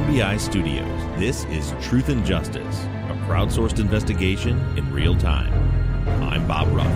FBI Studios, this is Truth and Justice, a crowdsourced investigation in real time. I'm Bob Ruff.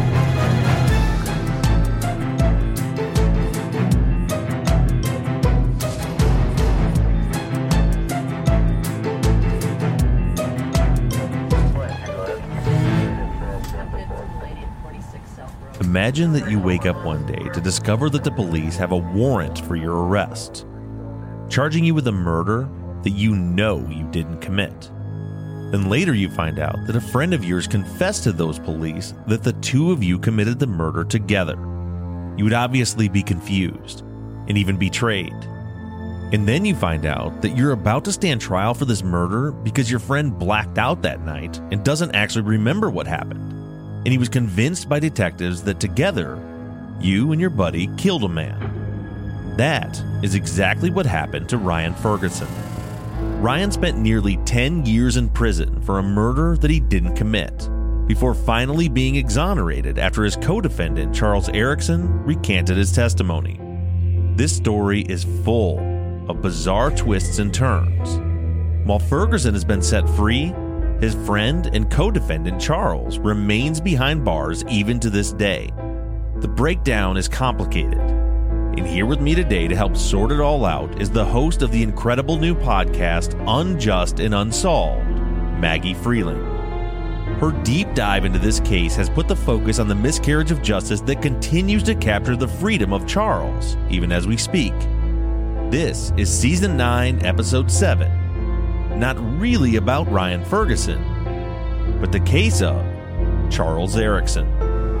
Imagine that you wake up one day to discover that the police have a warrant for your arrest, charging you with a murder that you know you didn't commit. Then later you find out that a friend of yours confessed to those police that the two of you committed the murder together. You would obviously be confused and even betrayed. And then you find out that you're about to stand trial for this murder because your friend blacked out that night and doesn't actually remember what happened. And he was convinced by detectives that together, you and your buddy killed a man. That is exactly what happened to Ryan Ferguson. Ryan spent nearly 10 years in prison for a murder that he didn't commit, before finally being exonerated after his co-defendant, Charles Erickson, recanted his testimony. This story is full of bizarre twists and turns. While Ferguson has been set free, his friend and co-defendant Charles remains behind bars even to this day. The breakdown is complicated. And here with me today to help sort it all out is the host of the incredible new podcast, Unjust and Unsolved, Maggie Freleng. Her deep dive into this case has put the focus on the miscarriage of justice that continues to capture the freedom of Charles, even as we speak. This is Season 9, Episode 7. Not really about Ryan Ferguson, but the case of Charles Erickson.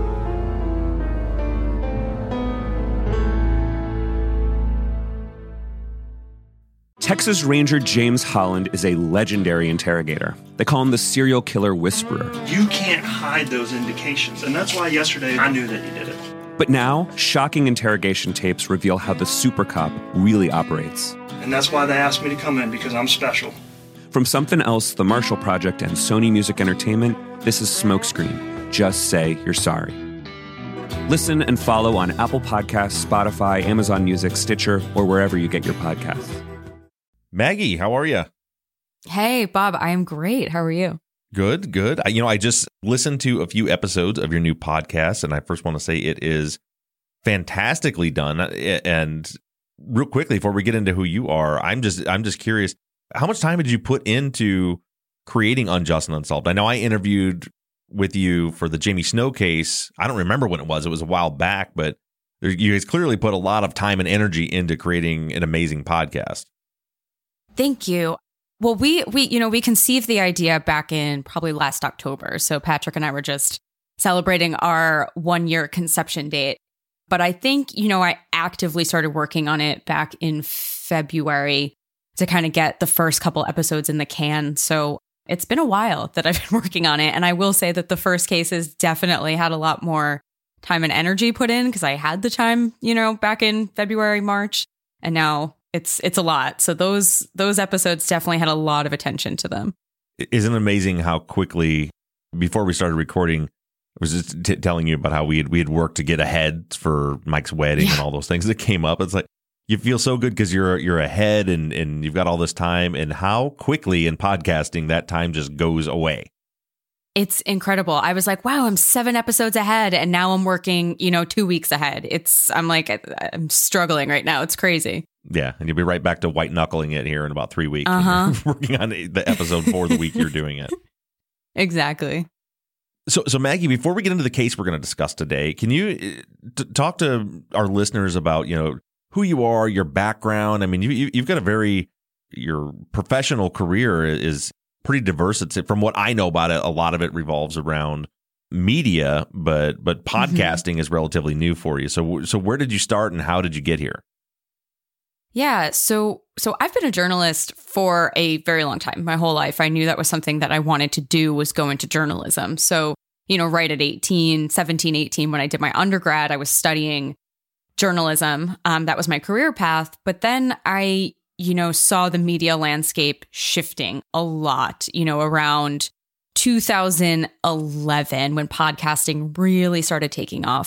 Texas Ranger James Holland is a legendary interrogator. They call him the serial killer whisperer. You can't hide those indications, and that's why yesterday I knew that you did it. But now, shocking interrogation tapes reveal how the super cop really operates. And that's why they asked me to come in, because I'm special. From Something Else, The Marshall Project, and Sony Music Entertainment, this is Smokescreen. Just say you're sorry. Listen and follow on Apple Podcasts, Spotify, Amazon Music, Stitcher, or wherever you get your podcasts. Maggie, how are you? Hey, Bob, I am great. How are you? Good, good. I just listened to a few episodes of your new podcast, and I first want to say it is fantastically done. And real quickly, before we get into who you are, I'm just curious, how much time did you put into creating Unjust and Unsolved? I know I interviewed with you for the Jamie Snow case. I don't remember when it was. It was a while back, but you guys clearly put a lot of time and energy into creating an amazing podcast. Thank you. Well, we conceived the idea back in probably last October. So Patrick and I were just celebrating our 1-year conception date. But I think, I actively started working on it back in February to kind of get the first couple episodes in the can. So it's been a while that I've been working on it. And I will say that the first cases definitely had a lot more time and energy put in because I had the time, back in February, March. And now it's a lot. So those episodes definitely had a lot of attention to them. Isn't it amazing how quickly, before we started recording, I was just telling you about how we had worked to get ahead for Mike's wedding and all those things that came up. It's like, you feel so good because you're ahead and you've got all this time, and how quickly in podcasting that time just goes away. It's incredible. I was like, wow, I'm 7 episodes ahead, and now I'm working, 2 weeks ahead. I'm struggling right now. It's crazy. Yeah, and you'll be right back to white knuckling it here in about 3 weeks. Working on the episode for the week you're doing it. Exactly. So Maggie, before we get into the case we're going to discuss today, can you talk to our listeners about who you are, your background? I mean, you've got your professional career is pretty diverse. From what I know about it, a lot of it revolves around media, but podcasting is relatively new for you. So where did you start and how did you get here? Yeah, so I've been a journalist for a very long time, my whole life. I knew that was something that I wanted to do, was go into journalism. So, right at 17, 18, when I did my undergrad, I was studying journalism. That was my career path. But then I, saw the media landscape shifting a lot, around 2011 when podcasting really started taking off.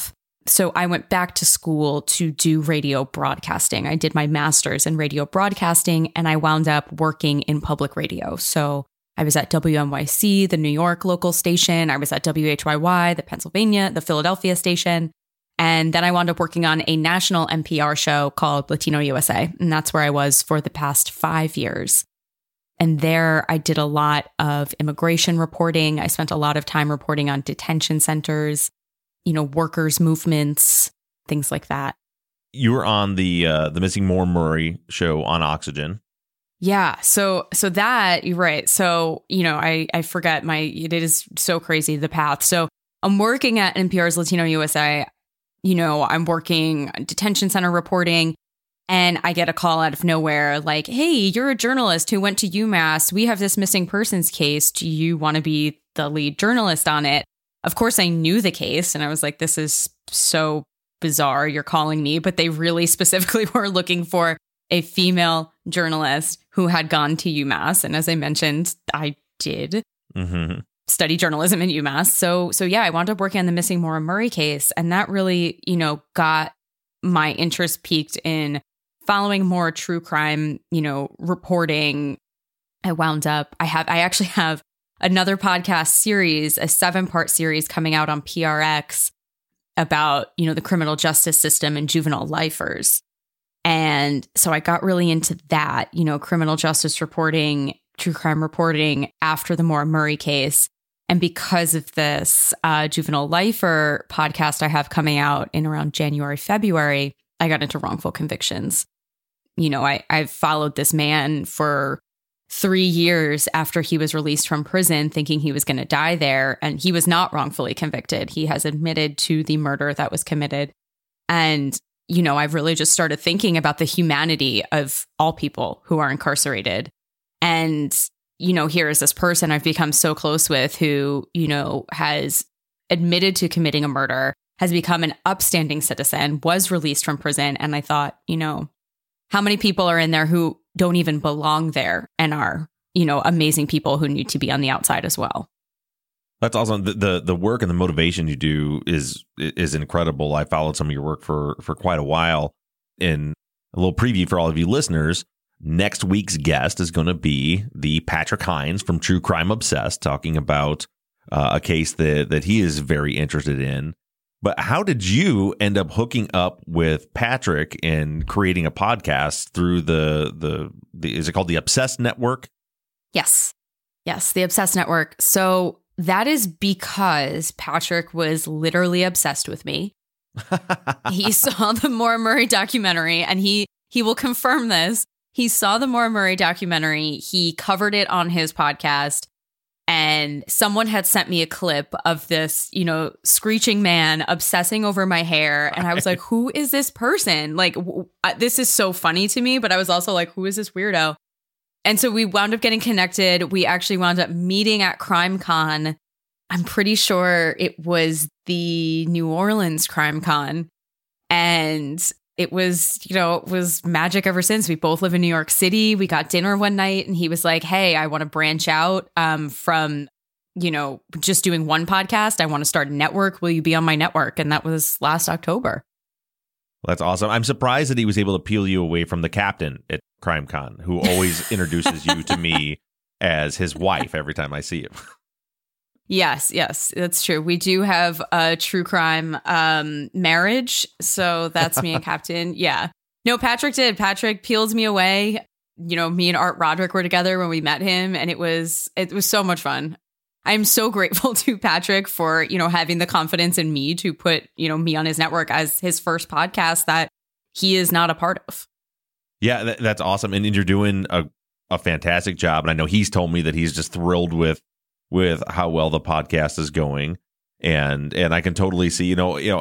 So I went back to school to do radio broadcasting. I did my master's in radio broadcasting, and I wound up working in public radio. So I was at WNYC, the New York local station. I was at WHYY, the Philadelphia station. And then I wound up working on a national NPR show called Latino USA. And that's where I was for the past 5 years. And there I did a lot of immigration reporting. I spent a lot of time reporting on detention centers, workers' movements, things like that. You were on the Missing Maura Murray show on Oxygen. Yeah. So that, you're right. So, I forget it is so crazy, the path. So I'm working at NPR's Latino USA. I'm working detention center reporting, and I get a call out of nowhere like, hey, you're a journalist who went to UMass. We have this missing persons case. Do you want to be the lead journalist on it? Of course, I knew the case, and I was like, this is so bizarre. You're calling me. But they really specifically were looking for a female journalist who had gone to UMass. And as I mentioned, I did. Mm-hmm. Study journalism in UMass. So yeah, I wound up working on the Missing Maura Murray case. And that really, got my interest piqued in following more true crime, reporting. I actually have another podcast series, a 7-part series coming out on PRX about, the criminal justice system and juvenile lifers. And so I got really into that, criminal justice reporting, true crime reporting after the Maura Murray case. And because of this juvenile lifer podcast I have coming out in around January, February, I got into wrongful convictions. I've followed this man for 3 years after he was released from prison, thinking he was going to die there. And he was not wrongfully convicted. He has admitted to the murder that was committed. And, I've really just started thinking about the humanity of all people who are incarcerated. And here is this person I've become so close with who, has admitted to committing a murder, has become an upstanding citizen, was released from prison. And I thought, how many people are in there who don't even belong there and are, amazing people who need to be on the outside as well. That's awesome. The work and the motivation you do is incredible. I followed some of your work for quite a while. In a little preview for all of you listeners, next week's guest is going to be the Patrick Hinds from True Crime Obsessed, talking about a case that he is very interested in. But how did you end up hooking up with Patrick and creating a podcast through the is it called the Obsessed Network? Yes, the Obsessed Network. So that is because Patrick was literally obsessed with me. He saw the Maura Murray documentary, and he will confirm this. He saw the Maura Murray documentary. He covered it on his podcast, and someone had sent me a clip of this, screeching man obsessing over my hair. And I was like, who is this person? Like, this is so funny to me. But I was also like, who is this weirdo? And so we wound up getting connected. We actually wound up meeting at CrimeCon. I'm pretty sure it was the New Orleans CrimeCon. And it was magic ever since. We both live in New York City. We got dinner one night, and he was like, hey, I want to branch out from, just doing one podcast. I want to start a network. Will you be on my network? And that was last October. That's awesome. I'm surprised that he was able to peel you away from the captain at CrimeCon, who always introduces you to me as his wife every time I see him. Yes, that's true. We do have a true crime marriage. So that's me and Captain. Yeah. No, Patrick did. Patrick peeled me away. Me and Art Roderick were together when we met him, and it was so much fun. I'm so grateful to Patrick for, having the confidence in me to put, me on his network as his first podcast that he is not a part of. Yeah, that's awesome. And you're doing a fantastic job. And I know he's told me that he's just thrilled with how well the podcast is going. And I can totally see,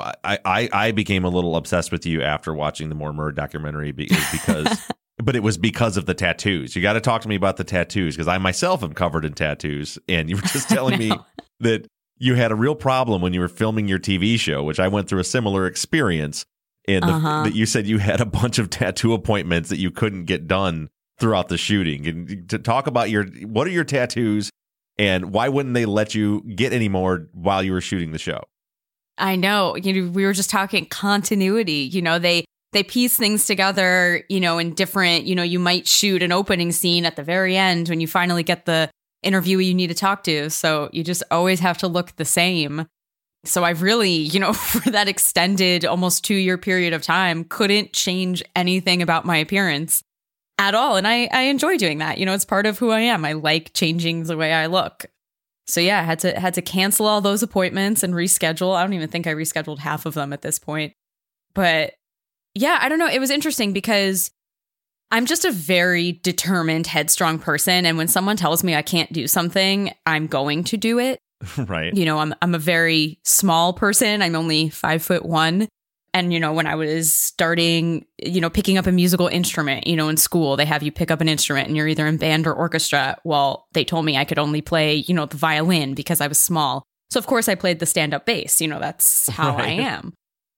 I became a little obsessed with you after watching the Maura Murray documentary because but it was because of the tattoos. You got to talk to me about the tattoos, because I myself am covered in tattoos. And you were just telling me that you had a real problem when you were filming your TV show, which I went through a similar experience. And that you said you had a bunch of tattoo appointments that you couldn't get done throughout the shooting. And to talk about what are your tattoos, and why wouldn't they let you get any more while you were shooting the show? I know. We were just talking continuity. They piece things together, in different, you might shoot an opening scene at the very end when you finally get the interviewee you need to talk to. So you just always have to look the same. So I've really, for that extended almost 2-year period of time, couldn't change anything about my appearance at all. And I enjoy doing that. It's part of who I am. I like changing the way I look. So yeah, I had to cancel all those appointments and reschedule. I don't even think I rescheduled half of them at this point. But yeah, I don't know. It was interesting because I'm just a very determined, headstrong person. And when someone tells me I can't do something, I'm going to do it. Right. I'm a very small person. I'm only 5'1". And, when I was starting, picking up a musical instrument, in school, they have you pick up an instrument and you're either in band or orchestra. Well, they told me I could only play, the violin because I was small. So, of course, I played the stand-up bass. That's how I am.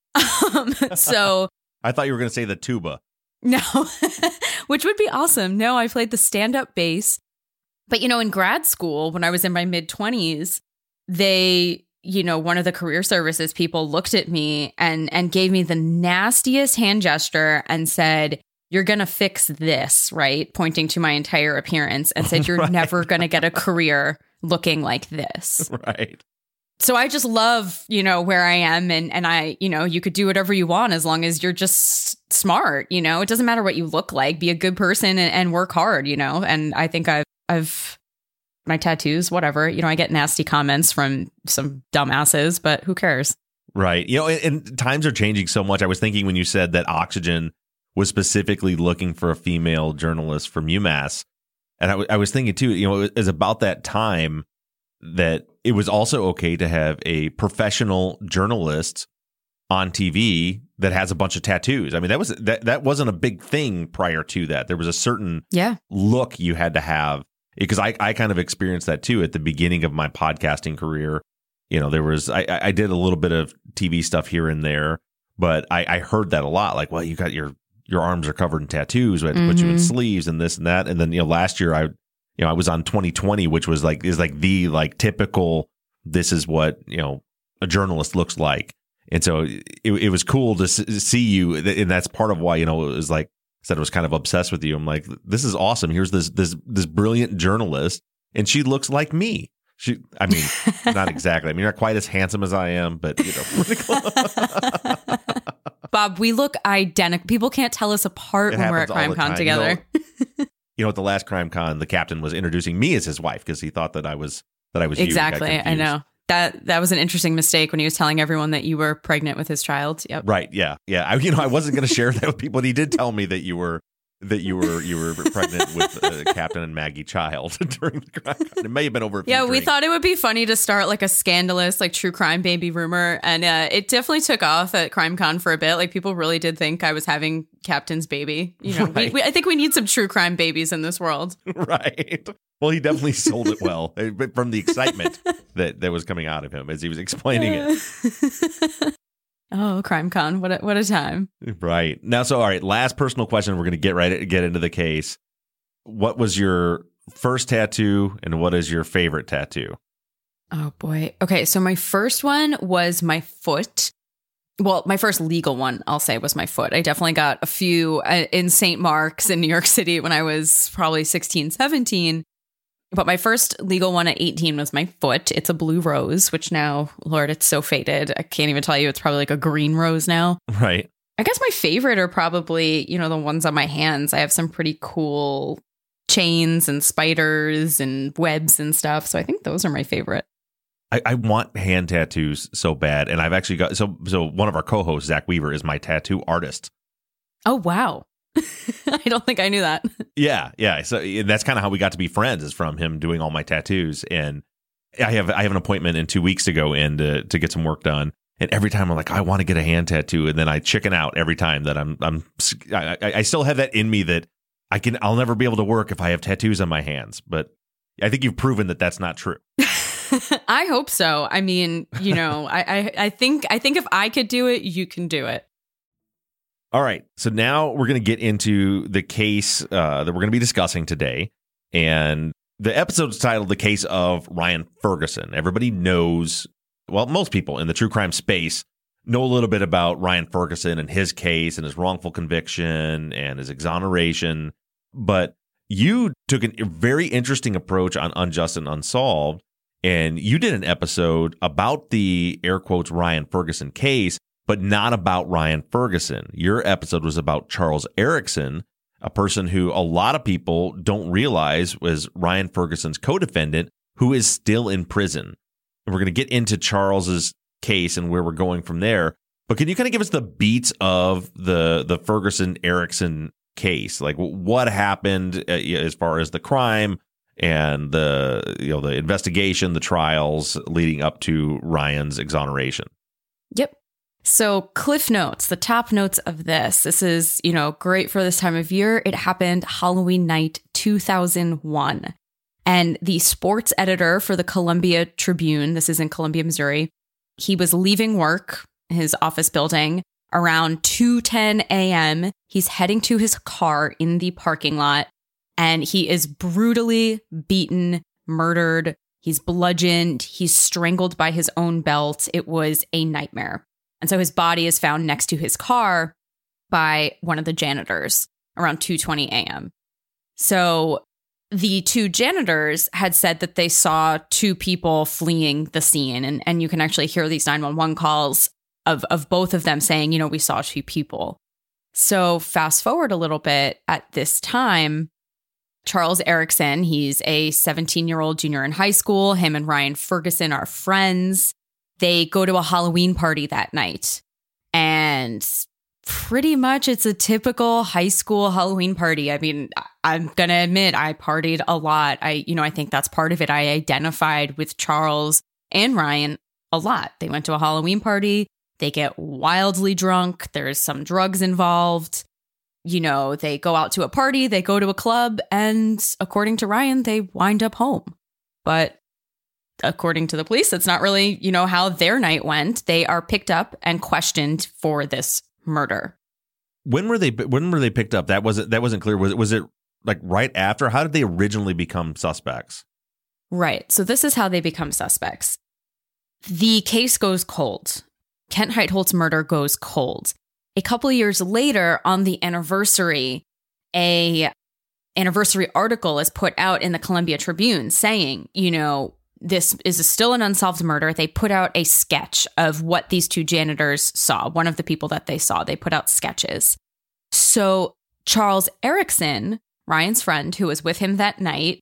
So I thought you were going to say the tuba. No, which would be awesome. No, I played the stand-up bass. But, in grad school, when I was in my mid-20s, they, one of the career services people looked at me and gave me the nastiest hand gesture and said, "You're going to fix this," right? Pointing to my entire appearance, and said, "You're Right. never going to get a career looking like this." Right. So I just love, where I am and I, you could do whatever you want as long as you're just smart, it doesn't matter what you look like, be a good person and work hard, and I think I've my tattoos, whatever, I get nasty comments from some dumbasses, but who cares? Right. And times are changing so much. I was thinking when you said that Oxygen was specifically looking for a female journalist from UMass. And I was thinking too, it was about that time that it was also okay to have a professional journalist on TV that has a bunch of tattoos. I mean, that wasn't a big thing prior to that. There was a certain look you had to have, because I kind of experienced that too at the beginning of my podcasting career. There was I did a little bit of TV stuff here and there, but I heard that a lot. Like, well, you got your arms are covered in tattoos. We had to put you in sleeves and this and that. And then last year I was on 2020, which was the typical, this is what, a journalist looks like. And so it was cool to see you. And that's part of why, it was like, I said I was kind of obsessed with you. I'm like, this is awesome. Here's this brilliant journalist, and she looks like me. Not exactly. I mean, not quite as handsome as I am, but, pretty close. Bob, we look identical. People can't tell us apart when we're at CrimeCon together. At the last CrimeCon, the captain was introducing me as his wife because he thought that I was exactly. You. I know that was an interesting mistake when he was telling everyone that you were pregnant with his child. Yep. Right. Yeah. Yeah. I wasn't going to share that with people, but he did tell me that you were pregnant with Captain and Maggie Child during the CrimeCon. It may have been over. Yeah, we drinks. thought it would be funny to start like a scandalous, true crime baby rumor, and it definitely took off at CrimeCon for a bit. Like, people really did think I was having Captain's baby. Right. I think we need some true crime babies in this world. Right. Well, he definitely sold it well from the excitement that was coming out of him as he was explaining it. Oh, CrimeCon. What a time. Right. Now, all right, last personal question. We're going to get into the case. What was your first tattoo and what is your favorite tattoo? Oh, boy. Okay, so my first one was my foot. Well, my first legal one, I'll say, was my foot. I definitely got a few in St. Mark's in New York City when I was probably 16, 17. But my first legal one at 18 was my foot. It's a blue rose, which now, Lord, it's so faded. I can't even tell you. It's probably like a green rose now. Right. I guess my favorite are probably, the ones on my hands. I have some pretty cool chains and spiders and webs and stuff. So I think those are my favorite. I want hand tattoos so bad. And I've actually got, so one of our co-hosts, Zach Weaver, is my tattoo artist. Oh, wow. I don't think I knew that. Yeah. So that's kind of how we got to be friends, is from him doing all my tattoos. And I have an appointment in 2 weeks to go in to get some work done. And every time I'm like, I want to get a hand tattoo, and then I chicken out every time that I still have that in me that I'll never be able to work if I have tattoos on my hands. But I think you've proven that that's not true. I hope so. I mean, I think if I could do it, you can do it. All right. So now we're going to get into the case that we're going to be discussing today. And the episode's titled The Case of Ryan Ferguson. Everybody knows most people in the true crime space know a little bit about Ryan Ferguson and his case and his wrongful conviction and his exoneration. But you took a very interesting approach on Unjust and Unsolved, and you did an episode about the air quotes Ryan Ferguson case, but not about Ryan Ferguson. Your episode was about Charles Erickson, a person who a lot of people don't realize was Ryan Ferguson's co-defendant, who is still in prison. And we're going to get into Charles's case and where we're going from there. But can you kind of give us the beats of the Ferguson Erickson case? Like what happened as far as the crime and the investigation, the trials leading up to Ryan's exoneration? Yep. So Cliff Notes, the top notes of this. This is, great for this time of year. It happened Halloween night 2001. And the sports editor for the Columbia Tribune, this is in Columbia, Missouri, he was leaving work, his office building, around 2:10 a.m. He's heading to his car in the parking lot, and he is brutally beaten, murdered. He's bludgeoned. He's strangled by his own belt. It was a nightmare. And so his body is found next to his car by one of the janitors around 2:20 a.m. So the two janitors had said that they saw two people fleeing the scene. And you can actually hear these 911 calls of both of them saying, we saw two people. So fast forward a little bit at this time, Charles Erickson, he's a 17-year-old junior in high school. Him and Ryan Ferguson are friends. They go to a Halloween party that night. And pretty much it's a typical high school Halloween party. I mean, I'm going to admit I partied a lot. I think that's part of it. I identified with Charles and Ryan a lot. They went to a Halloween party. They get wildly drunk. There's some drugs involved. They go out to a party, they go to a club, and according to Ryan, they wind up home. But according to the police, that's not really, how their night went. They are picked up and questioned for this murder. When were they picked up? That wasn't clear. Was it like right after? How did they originally become suspects? Right. So this is how they become suspects. The case goes cold. Kent Heitholt's murder goes cold. A couple of years later, on the anniversary, a anniversary article is put out in the Columbia Tribune saying, this is still an unsolved murder. They put out a sketch of what these two janitors saw, one of the people that they saw. They put out sketches. So Charles Erickson, Ryan's friend who was with him that night,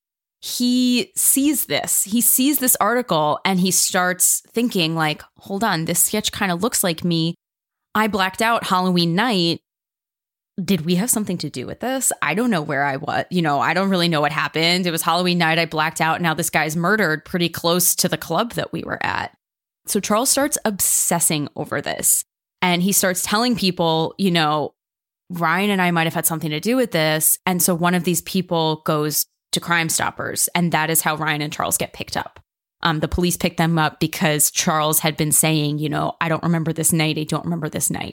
he sees this. He sees this article and he starts thinking like, hold on, this sketch kind of looks like me. I blacked out Halloween night. Did we have something to do with this? I don't know where I was. I don't really know what happened. It was Halloween night. I blacked out. Now this guy's murdered pretty close to the club that we were at. So Charles starts obsessing over this. And he starts telling people, Ryan and I might have had something to do with this. And so one of these people goes to Crime Stoppers. And that is how Ryan and Charles get picked up. The police picked them up because Charles had been saying, I don't remember this night. I don't remember this night.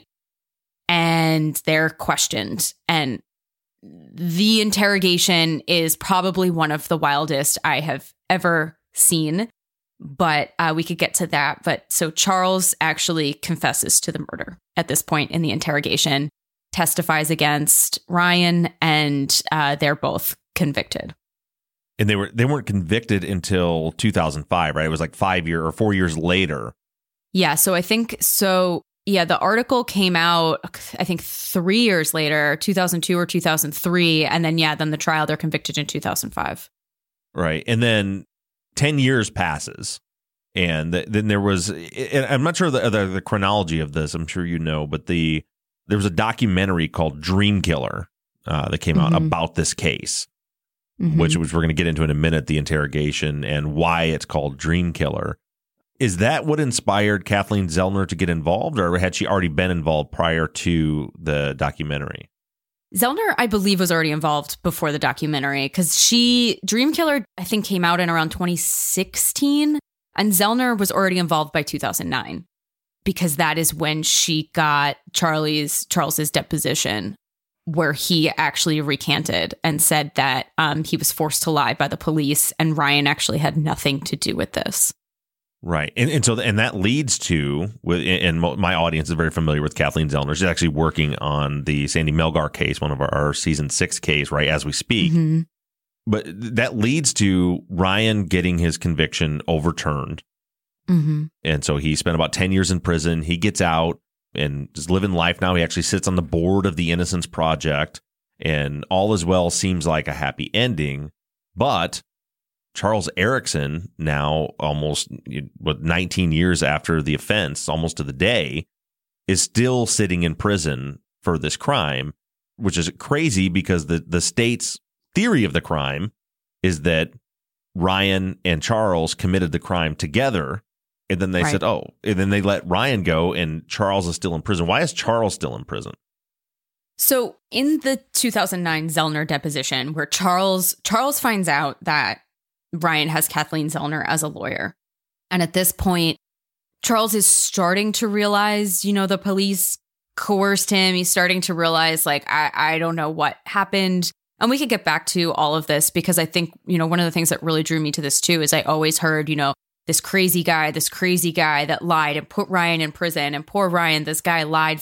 And they're questioned. And the interrogation is probably one of the wildest I have ever seen. But we could get to that. But so Charles actually confesses to the murder at this point in the interrogation, testifies against Ryan, and they're both convicted. And they weren't convicted until 2005, right? It was like 4 years later. Yeah. So I think so. Yeah, the article came out, I think 3 years later, 2002 or 2003. And then, then the trial, they're convicted in 2005. Right. And then 10 years passes. And then there was, and I'm not sure the chronology of this, I'm sure but there was a documentary called Dream Killer that came out about this case, which we're going to get into in a minute, the interrogation and why it's called Dream Killer. Is that what inspired Kathleen Zellner to get involved, or had she already been involved prior to the documentary? Zellner, I believe, was already involved before the documentary because Dream Killer, I think, came out in around 2016, and Zellner was already involved by 2009 because that is when she got Charles's deposition, where he actually recanted and said that he was forced to lie by the police, and Ryan actually had nothing to do with this. Right. And so that leads to, and my audience is very familiar with Kathleen Zellner. She's actually working on the Sandy Melgar case, one of our season 6 case, right, as we speak. Mm-hmm. But that leads to Ryan getting his conviction overturned. Mm-hmm. And so he spent about 10 years in prison. He gets out and is living life now. He actually sits on the board of the Innocence Project, and all is well, seems like a happy ending. But Charles Erickson, now almost 19 years after the offense, almost to the day, is still sitting in prison for this crime, which is crazy because the state's theory of the crime is that Ryan and Charles committed the crime together. And then they said, and then they let Ryan go and Charles is still in prison. Why is Charles still in prison? So in the 2009 Zellner deposition, where Charles finds out that Ryan has Kathleen Zellner as a lawyer. And at this point, Charles is starting to realize, the police coerced him. He's starting to realize, I don't know what happened. And we could get back to all of this because I think, one of the things that really drew me to this too is I always heard, this crazy guy that lied and put Ryan in prison, and poor Ryan, this guy lied.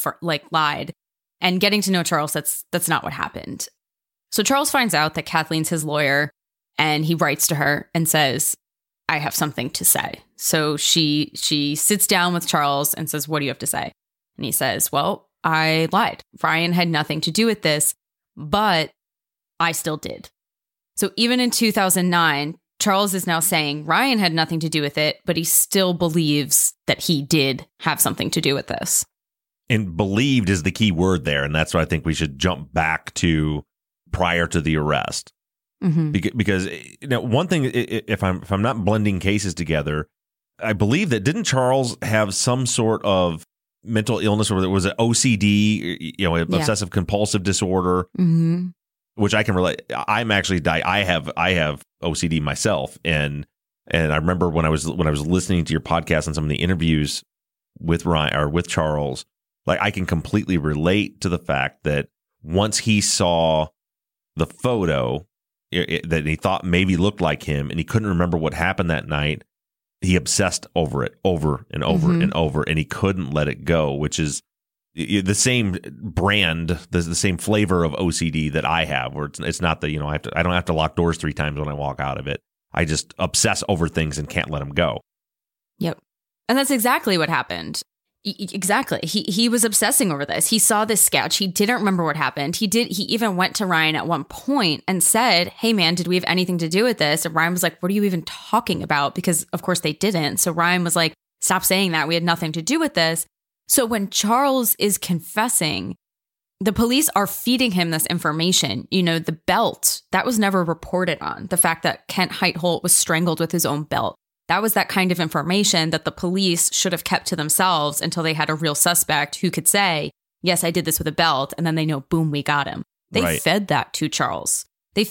And getting to know Charles, that's not what happened. So Charles finds out that Kathleen's his lawyer, and he writes to her and says, I have something to say. So she sits down with Charles and says, what do you have to say? And he says, well, I lied. Ryan had nothing to do with this, but I still did. So even in 2009, Charles is now saying Ryan had nothing to do with it, but he still believes that he did have something to do with this. And believed is the key word there. And that's what I think we should jump back to prior to the arrest. Mm-hmm. Because one thing, if I'm not blending cases together, I believe that didn't Charles have some sort of mental illness, or was it OCD, obsessive compulsive disorder, mm-hmm. which I can relate. I'm actually I have OCD myself, and I remember when I was listening to your podcast and some of the interviews with Ryan or with Charles, I can completely relate to the fact that once he saw the photo that he thought maybe looked like him, and he couldn't remember what happened that night, he obsessed over it over and over mm-hmm. and over, and he couldn't let it go, which is the same brand, the same flavor of OCD that I have, where it's not that, I don't have to lock doors 3 times when I walk out of it. I just obsess over things and can't let them go. Yep. And that's exactly what happened. Exactly. He was obsessing over this. He saw this sketch. He didn't remember what happened. He even went to Ryan at one point and said, hey, man, did we have anything to do with this? And Ryan was like, what are you even talking about? Because, of course, they didn't. So Ryan was like, stop saying that. We had nothing to do with this. So when Charles is confessing, the police are feeding him this information. The belt, that was never reported on. The fact that Kent Heitholt was strangled with his own belt. That was that kind of information that the police should have kept to themselves until they had a real suspect who could say, yes, I did this with a belt. And then they know, boom, we got him. They fed that to Charles.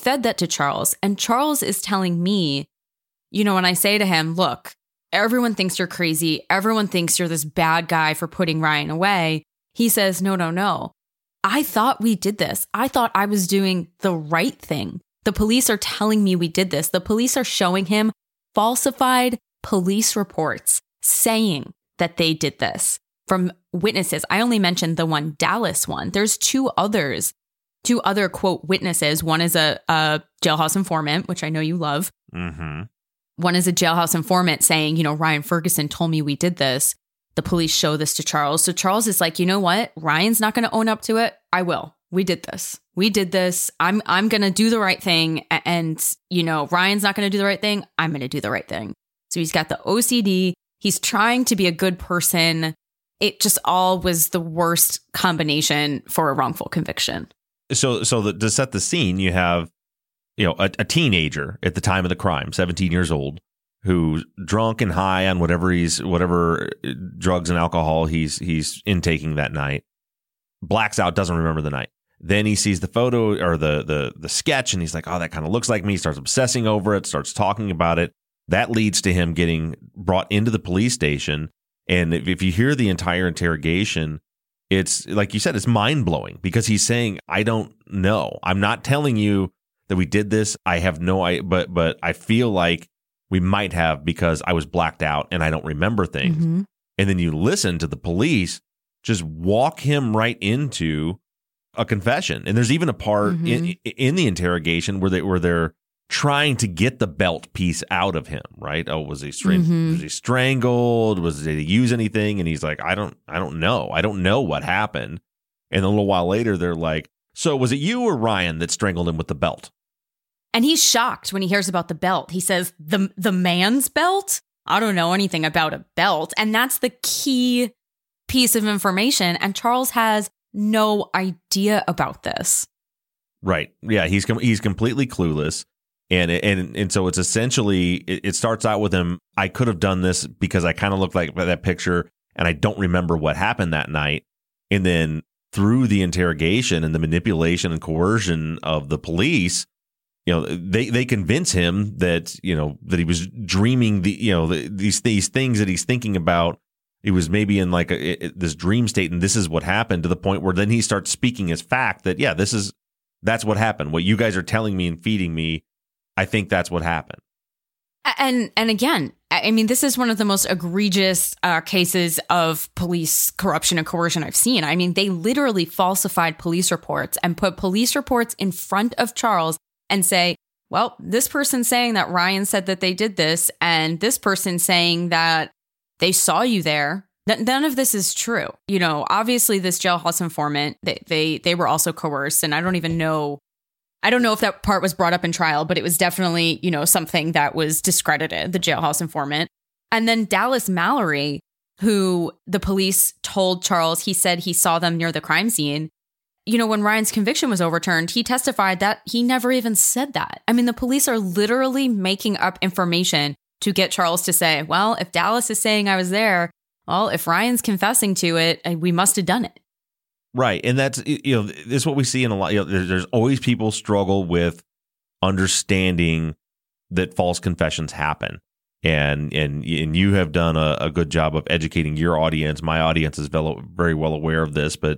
And Charles is telling me, when I say to him, look, everyone thinks you're crazy. Everyone thinks you're this bad guy for putting Ryan away. He says, no. I thought we did this. I thought I was doing the right thing. The police are telling me we did this. The police are showing him falsified police reports saying that they did this from witnesses. I only mentioned the one Dallas one. There's 2 other, quote, witnesses. One is a jailhouse informant, which I know you love. Mm-hmm. One is a jailhouse informant saying, Ryan Ferguson told me we did this. The police show this to Charles. So Charles is like, you know what? Ryan's not going to own up to it. I will. We did this. I'm going to do the right thing. And, Ryan's not going to do the right thing. I'm going to do the right thing. So he's got the OCD. He's trying to be a good person. It just all was the worst combination for a wrongful conviction. So to set the scene, you have, a teenager at the time of the crime, 17 years old, who's drunk and high on whatever drugs and alcohol he's intaking that night, blacks out, doesn't remember the night. Then he sees the photo or the sketch, and he's like, oh, that kind of looks like me. He starts obsessing over it, starts talking about it. That leads to him getting brought into the police station. And if you hear the entire interrogation, it's like you said, it's mind blowing because he's saying, I don't know. I'm not telling you that we did this. I have no idea, but I feel like we might have because I was blacked out and I don't remember things. Mm-hmm. And then you listen to the police just walk him right into a confession. And there's even a part in the interrogation where they're trying to get the belt piece out of him, right? Oh, was he strangled? Did he use anything? And he's like, I don't know. I don't know what happened. And a little while later, they're like, so was it you or Ryan that strangled him with the belt? And he's shocked when he hears about the belt. He says, the man's belt? I don't know anything about a belt. And that's the key piece of information. And Charles has no idea about this. Right. Yeah, he's completely clueless. And so it's essentially, it starts out with him, I could have done this because I kind of looked like that picture and I don't remember what happened that night. And then through the interrogation and the manipulation and coercion of the police, they convince him that, that he was dreaming these things that he's thinking about. He was maybe in like this dream state, and this is what happened, to the point where then he starts speaking as fact that, yeah, that's what happened. What you guys are telling me and feeding me, I think that's what happened. And again, I mean, this is one of the most egregious cases of police corruption and coercion I've seen. I mean, they literally falsified police reports and put police reports in front of Charles and say, well, this person's saying that Ryan said that they did this, and this person saying that they saw you there. None of this is true. Obviously this jailhouse informant, they were also coerced, and I don't know if that part was brought up in trial, but it was definitely, something that was discredited, the jailhouse informant. And then Dallas Mallory, who the police told Charles, he said he saw them near the crime scene. When Ryan's conviction was overturned, he testified that he never even said that. I mean, the police are literally making up information to get Charles to say, well, if Dallas is saying I was there, well, if Ryan's confessing to it, we must have done it. Right. And that's, this is what we see in a lot. There's always people struggle with understanding that false confessions happen. And you have done a good job of educating your audience. My audience is very well aware of this. But,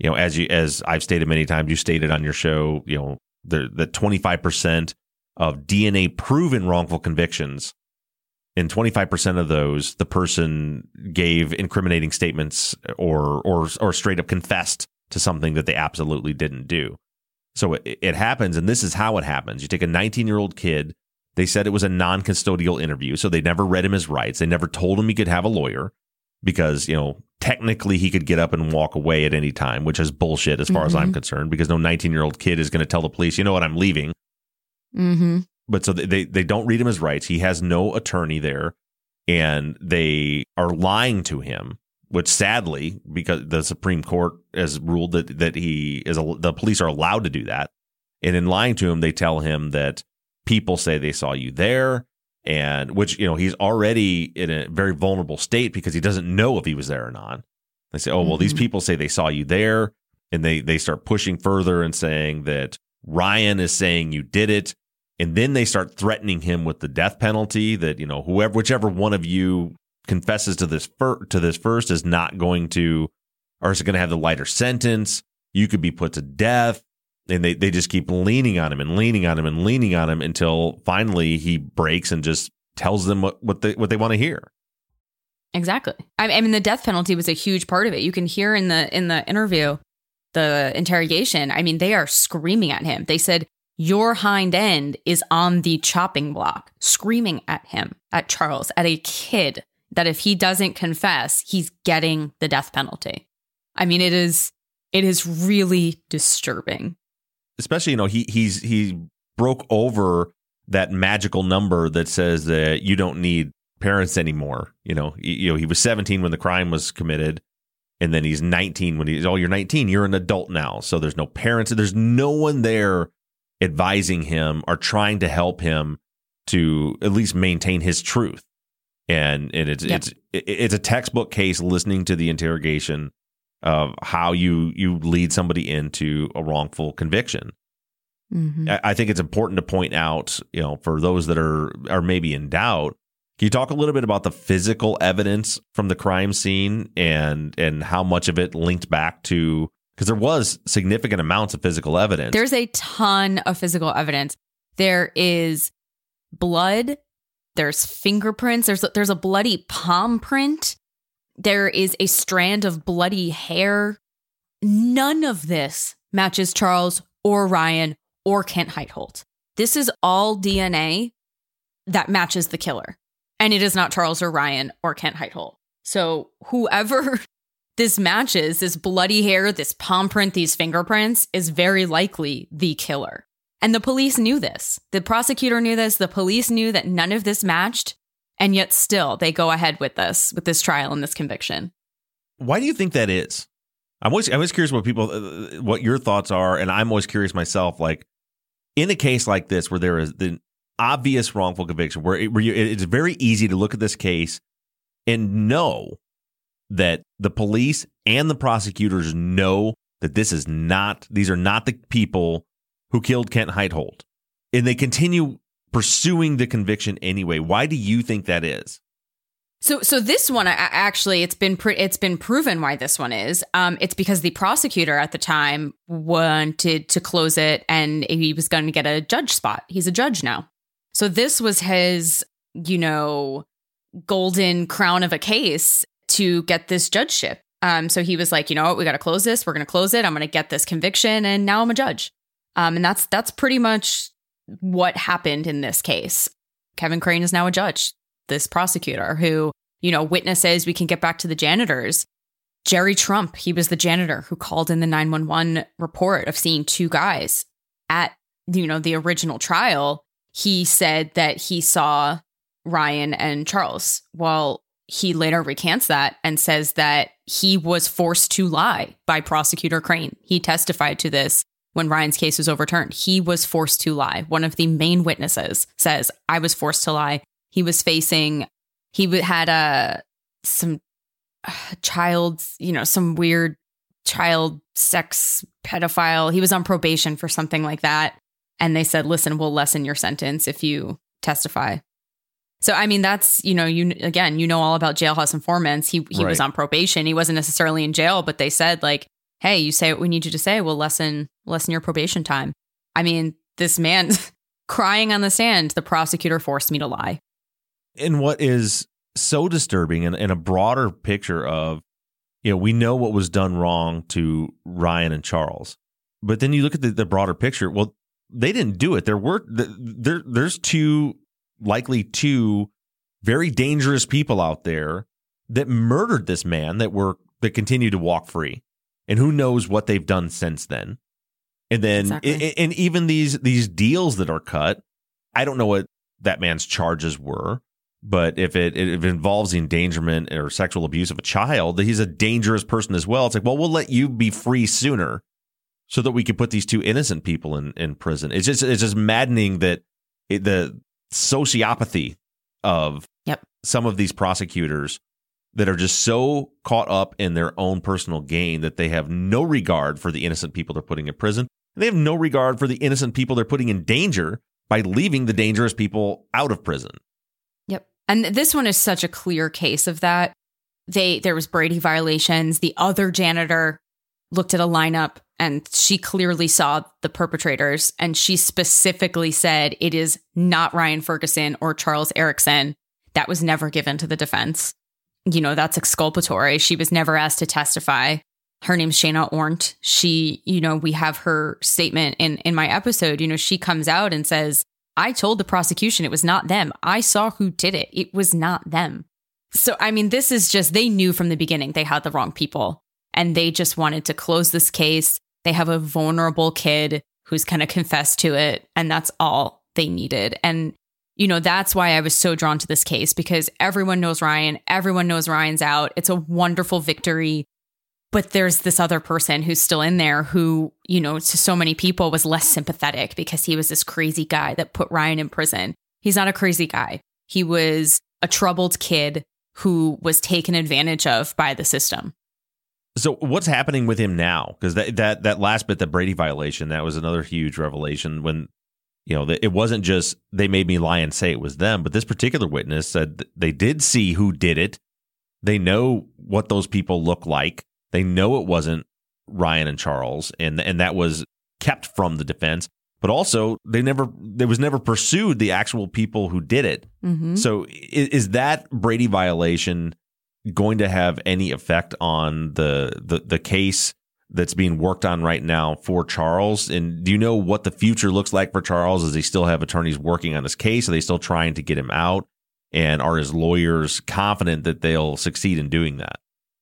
as I've stated many times, you stated on your show, that 25% of DNA proven wrongful convictions, in 25% of those, the person gave incriminating statements or straight up confessed to something that they absolutely didn't do. So it happens, and this is how it happens. You take a 19-year-old kid. They said it was a non-custodial interview, so they never read him his rights. They never told him he could have a lawyer because, technically he could get up and walk away at any time, which is bullshit as far as I'm concerned, because no 19-year-old kid is going to tell the police, you know what, I'm leaving. Mm-hmm. But so they don't read him his rights. He has no attorney there, and they are lying to him, which sadly, because the Supreme Court has ruled that the police are allowed to do that. And in lying to him, they tell him that people say they saw you there, and which, he's already in a very vulnerable state because he doesn't know if he was there or not. They say, oh, well, these people say they saw you there, and they start pushing further and saying that Ryan is saying you did it. And then they start threatening him with the death penalty that, whichever one of you confesses to this first is not going to, or is going to have the lighter sentence. You could be put to death. And they just keep leaning on him and leaning on him and leaning on him until finally he breaks and just tells them what they want to hear. Exactly. I mean, the death penalty was a huge part of it. You can hear in the interview, the interrogation. I mean, they are screaming at him. They said, your hind end is on the chopping block, screaming at him, at Charles, at a kid, that if he doesn't confess, he's getting the death penalty. I mean, it is really disturbing. Especially, he broke over that magical number that says that you don't need parents anymore. He was 17 when the crime was committed, and then he's 19 when you're 19, you're an adult now. So there's no parents, there's no one there advising him or trying to help him to at least maintain his truth. And it's a textbook case, listening to the interrogation of how you lead somebody into a wrongful conviction. Mm-hmm. I think it's important to point out, for those that are maybe in doubt, can you talk a little bit about the physical evidence from the crime scene and how much of it linked back to, because there was significant amounts of physical evidence. There's a ton of physical evidence. There is blood There's fingerprints. There's a bloody palm print. There is a strand of bloody hair. None of this matches Charles or Ryan or Kent Heitholt. This is all DNA that matches the killer. And it is not Charles or Ryan or Kent Heitholt. So whoever this matches, this bloody hair, this palm print, these fingerprints, is very likely the killer. And the police knew this. The prosecutor knew this. The police knew that none of this matched. And yet still they go ahead with this trial and this conviction. Why do you think that is? I'm always curious what your thoughts are. And I'm always curious myself, like in a case like this, where there is the obvious wrongful conviction, where it's very easy to look at this case and know that the police and the prosecutors know that these are not the people who killed Kent Heitholt, and they continue pursuing the conviction anyway. Why do you think that is? So this one, actually, it's been proven why this one is. It's because the prosecutor at the time wanted to close it, and he was going to get a judge spot. He's a judge now. So this was his, golden crown of a case to get this judgeship. So he was like, you know what, we got to close this. We're going to close it. I'm going to get this conviction, and now I'm a judge. And that's pretty much what happened in this case. Kevin Crane is now a judge. This prosecutor who, witnesses, we can get back to the janitors. Jerry Trump, he was the janitor who called in the 911 report of seeing two guys at, the original trial. He said that he saw Ryan and Charles. Well, he later recants that and says that he was forced to lie by Prosecutor Crane. He testified to this when Ryan's case was overturned. He was forced to lie. One of the main witnesses says, I was forced to lie. He had some child, some weird child sex pedophile. He was on probation for something like that. And they said, listen, we'll lessen your sentence if you testify. So, I mean, that's, you know all about jailhouse informants. He Right. was on probation. He wasn't necessarily in jail, but they said, like, hey, you say what we need you to say. We'll lessen your probation time. I mean, this man crying on the stand, the prosecutor forced me to lie. And what is so disturbing and a broader picture of, we know what was done wrong to Ryan and Charles, but then you look at the broader picture. Well, they didn't do it. There's likely two very dangerous people out there that murdered this man that continue to walk free, and who knows what they've done since then. And then, Exactly. and even these deals that are cut, I don't know what that man's charges were. But if it involves the endangerment or sexual abuse of a child, he's a dangerous person as well. It's like, well, we'll let you be free sooner so that we can put these two innocent people in prison. It's just maddening that the sociopathy of some of these prosecutors that are just so caught up in their own personal gain that they have no regard for the innocent people they're putting in prison. And they have no regard for the innocent people they're putting in danger by leaving the dangerous people out of prison. Yep. And this one is such a clear case of that. There was Brady violations. The other janitor looked at a lineup and she clearly saw the perpetrators. And she specifically said it is not Ryan Ferguson or Charles Erickson. That was never given to the defense. That's exculpatory. She was never asked to testify. Her name's Shayna Ornt. She, we have her statement in my episode. She comes out and says, I told the prosecution it was not them. I saw who did it. It was not them. So, I mean, this is just, they knew from the beginning they had the wrong people and they just wanted to close this case. They have a vulnerable kid who's kind of confessed to it, and that's all they needed. And, that's why I was so drawn to this case, because everyone knows Ryan. Everyone knows Ryan's out. It's a wonderful victory. But there's this other person who's still in there who, to so many people was less sympathetic because he was this crazy guy that put Ryan in prison. He's not a crazy guy. He was a troubled kid who was taken advantage of by the system. So what's happening with him now? Because that last bit, the Brady violation, that was another huge revelation when, it wasn't just they made me lie and say it was them, but this particular witness said they did see who did it. They know what those people look like. They know it wasn't Ryan and Charles, and that was kept from the defense. but also there was never pursued the actual people who did it. Mm-hmm. So is that Brady violation going to have any effect on the case that's being worked on right now for Charles? And do you know what the future looks like for Charles? Does he still have attorneys working on his case? Are they still trying to get him out? And are his lawyers confident that they'll succeed in doing that?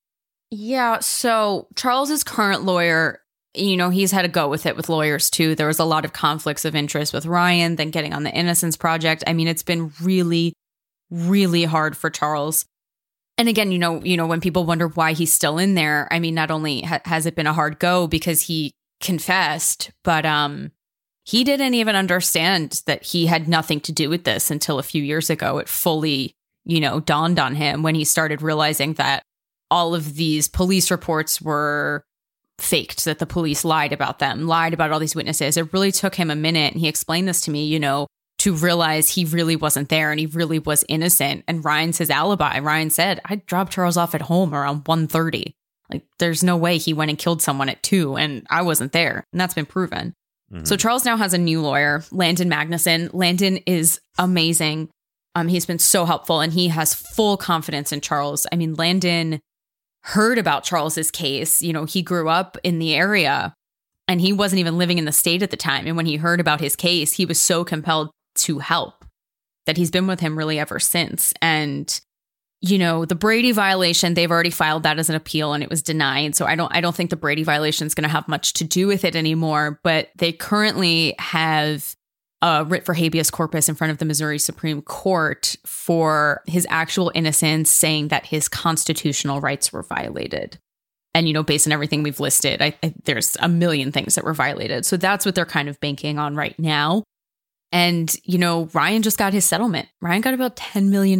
Yeah, so Charles's current lawyer, he's had a go with it with lawyers too. There was a lot of conflicts of interest with Ryan, then getting on the Innocence Project. I mean, it's been really, really hard for Charles. And again, when people wonder why he's still in there, I mean, not only has it been a hard go because he confessed, but he didn't even understand that he had nothing to do with this until a few years ago. It fully, dawned on him when he started realizing that all of these police reports were faked, that the police lied about them, lied about all these witnesses. It really took him a minute. And he explained this to me, to realize he really wasn't there and he really was innocent. And Ryan's his alibi. Ryan said, I dropped Charles off at home around 1:30. Like, there's no way he went and killed someone at 2 and I wasn't there. And that's been proven. Mm-hmm. So Charles now has a new lawyer, Landon Magnuson. Landon is amazing. He's been so helpful and he has full confidence in Charles. I mean, Landon heard about Charles's case. He grew up in the area and he wasn't even living in the state at the time. And when he heard about his case, he was so compelled to help that he's been with him really ever since. And, the Brady violation, they've already filed that as an appeal and it was denied. So I don't think the Brady violation is going to have much to do with it anymore. But they currently have a writ for habeas corpus in front of the Missouri Supreme Court for his actual innocence, saying that his constitutional rights were violated. And, based on everything we've listed, there's a million things that were violated. So that's what they're kind of banking on right now. And, Ryan just got his settlement. Ryan got about $10 million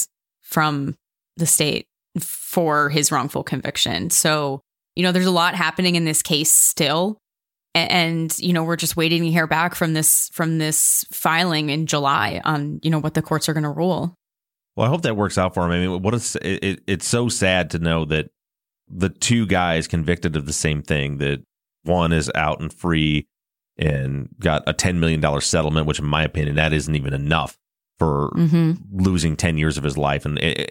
from the state for his wrongful conviction. So, there's a lot happening in this case still. And, we're just waiting to hear back from this filing in July on, what the courts are going to rule. Well, I hope that works out for him. I mean, it's so sad to know that the two guys convicted of the same thing, that one is out and free and got a $10 million settlement, which in my opinion, that isn't even enough for losing 10 years of his life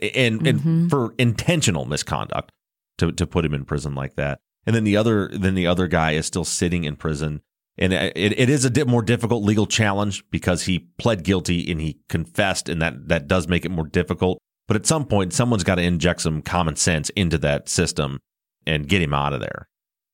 and for intentional misconduct to put him in prison like that. And then the other guy is still sitting in prison. And it is a bit more difficult legal challenge because he pled guilty and he confessed, and that does make it more difficult. But at some point, someone's got to inject some common sense into that system and get him out of there.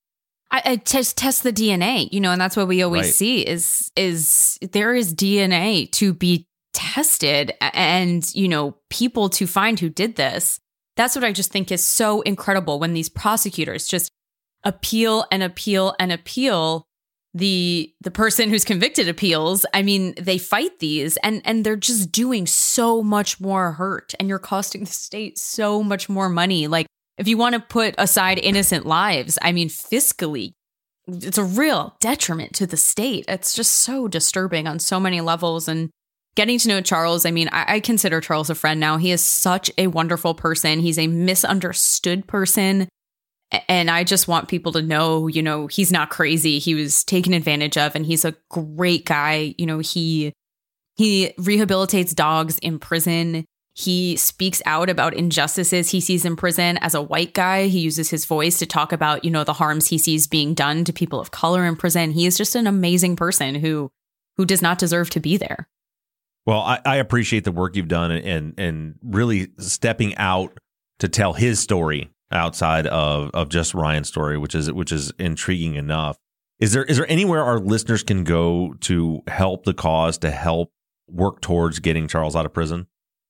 I test the DNA, and that's what we always see is there is DNA to be tested and, people to find who did this. That's what I just think is so incredible when these prosecutors just appeal and appeal and appeal. The person who's convicted appeals. I mean, they fight these and they're just doing so much more hurt, and you're costing the state so much more money. Like, if you want to put aside innocent lives, I mean, fiscally, it's a real detriment to the state. It's just so disturbing on so many levels. And getting to know Charles, I mean, I consider Charles a friend now. He is such a wonderful person. He's a misunderstood person. And I just want people to know, he's not crazy. He was taken advantage of, and he's a great guy. He rehabilitates dogs in prison. He speaks out about injustices he sees in prison. As a white guy, he uses his voice to talk about, the harms he sees being done to people of color in prison. He is just an amazing person who does not deserve to be there. Well, I appreciate the work you've done and really stepping out to tell his story outside of just Ryan's story, which is intriguing enough. Is there anywhere our listeners can go to help the cause, to help work towards getting Charles out of prison?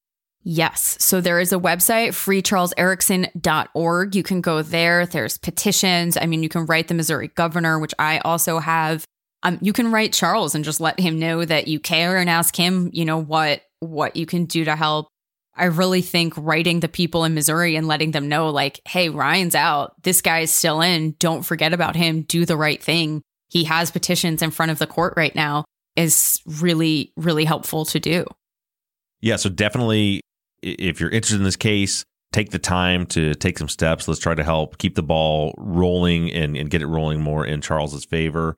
Yes. So there is a website, freecharleseriksen.org. You can go there. There's petitions. I mean, you can write the Missouri governor, which I also have. You can write Charles and just let him know that you care and ask him, what you can do to help. I really think writing the people in Missouri and letting them know, like, hey, Ryan's out. This guy is still in. Don't forget about him. Do the right thing. He has petitions in front of the court right now is really, really helpful to do. Yeah, so definitely, if you're interested in this case, take the time to take some steps. Let's try to help keep the ball rolling and get it rolling more in Charles's favor.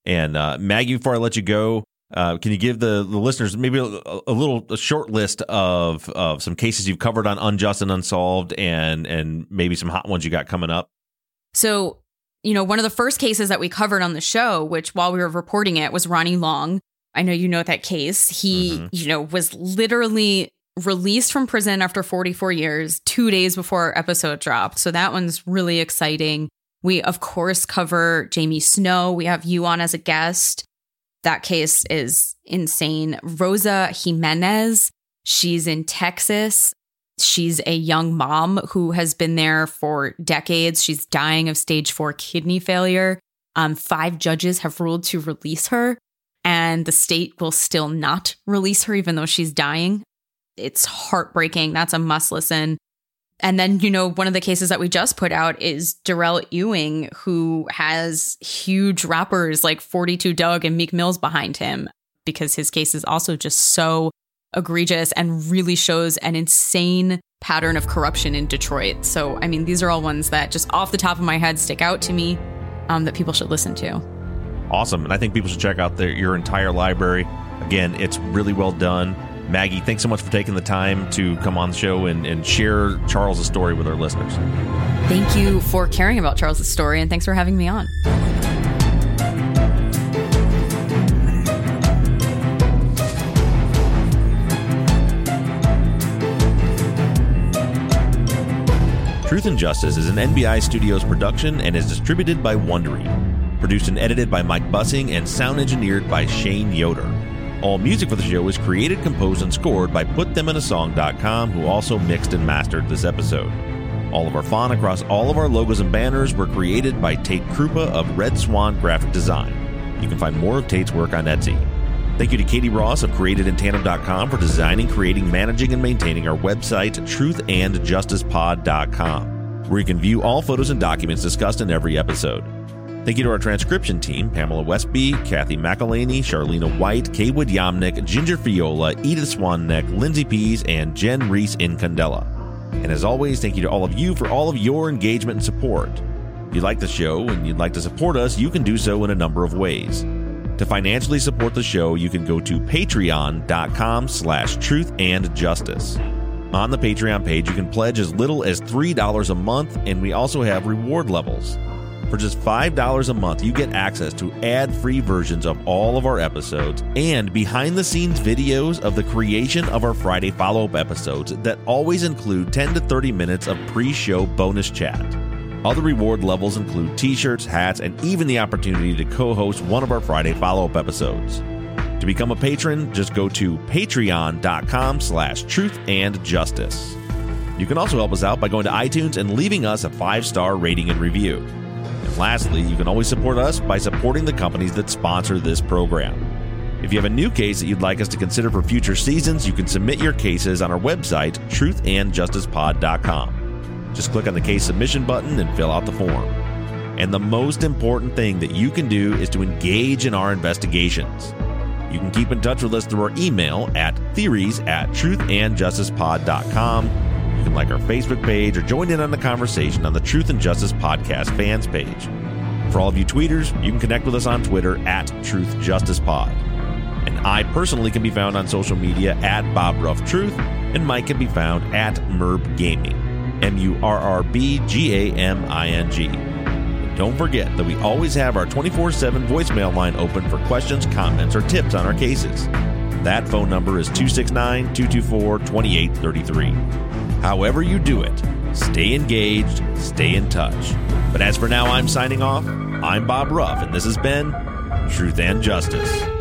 And Maggie, before I let you go, can you give the listeners maybe a short list of some cases you've covered on Unjust and Unsolved, and maybe some hot ones you got coming up? So, one of the first cases that we covered on the show, which while we were reporting it, was Ronnie Long. I know you know that case. He, was literally released from prison after 44 years, 2 days before our episode dropped. So that one's really exciting. We, of course, cover Jamie Snow. We have you on as a guest. That case is insane. Rosa Jimenez, she's in Texas. She's a young mom who has been there for decades. She's dying of stage 4 kidney failure. 5 judges have ruled to release her, and the state will still not release her even though she's dying. It's heartbreaking. That's a must listen. And then, one of the cases that we just put out is Darrell Ewing, who has huge rappers like 42 Dugg and Meek Mills behind him, because his case is also just so egregious and really shows an insane pattern of corruption in Detroit. So, these are all ones that just off the top of my head stick out to me that people should listen to. Awesome. And I think people should check out your entire library. Again, it's really well done. Maggie, thanks so much for taking the time to come on the show and share Charles' story with our listeners. Thank you for caring about Charles' story, and thanks for having me on. Truth and Justice is an NBI Studios production and is distributed by Wondery. Produced and edited by Mike Bussing and sound engineered by Shane Yoder. All music for the show is created, composed, and scored by PutThemInASong.com, who also mixed and mastered this episode. All of our font across all of our logos and banners were created by Tate Krupa of Red Swan Graphic Design. You can find more of Tate's work on Etsy. Thank you to Katie Ross of CreatedInTandem.com for designing, creating, managing, and maintaining our website, TruthAndJusticePod.com, where you can view all photos and documents discussed in every episode. Thank you to our transcription team, Pamela Westby, Kathy McElhaney, Charlena White, Kaywood Yamnick, Ginger Fiola, Edith Swanneck, Lindsay Pease, and Jen Reese in Candela. And as always, thank you to all of you for all of your engagement and support. If you like the show and you'd like to support us, you can do so in a number of ways. To financially support the show, you can go to patreon.com/truthandjustice. On the Patreon page, you can pledge as little as $3 a month, and we also have reward levels. For just $5 a month, you get access to ad-free versions of all of our episodes and behind-the-scenes videos of the creation of our Friday follow-up episodes that always include 10 to 30 minutes of pre-show bonus chat. Other reward levels include t-shirts, hats, and even the opportunity to co-host one of our Friday follow-up episodes. To become a patron, just go to patreon.com/truthandjustice. You can also help us out by going to iTunes and leaving us a 5-star rating and review. And lastly, you can always support us by supporting the companies that sponsor this program. If you have a new case that you'd like us to consider for future seasons, you can submit your cases on our website, truthandjusticepod.com. Just click on the case submission button and fill out the form. And the most important thing that you can do is to engage in our investigations. You can keep in touch with us through our email at theories@truthandjusticepod.com. You can like our Facebook page or join in on the conversation on the Truth and Justice Podcast fans page. For all of you tweeters, you can connect with us on Twitter at TruthJusticePod. And I personally can be found on social media at BobRuffTruth, and Mike can be found at MurbGaming, MURRBGAMING. And don't forget that we always have our 24/7 voicemail line open for questions, comments, or tips on our cases. That phone number is 269-224-2833. However you do it, stay engaged, stay in touch. But as for now, I'm signing off. I'm Bob Ruff, and this has been Truth and Justice.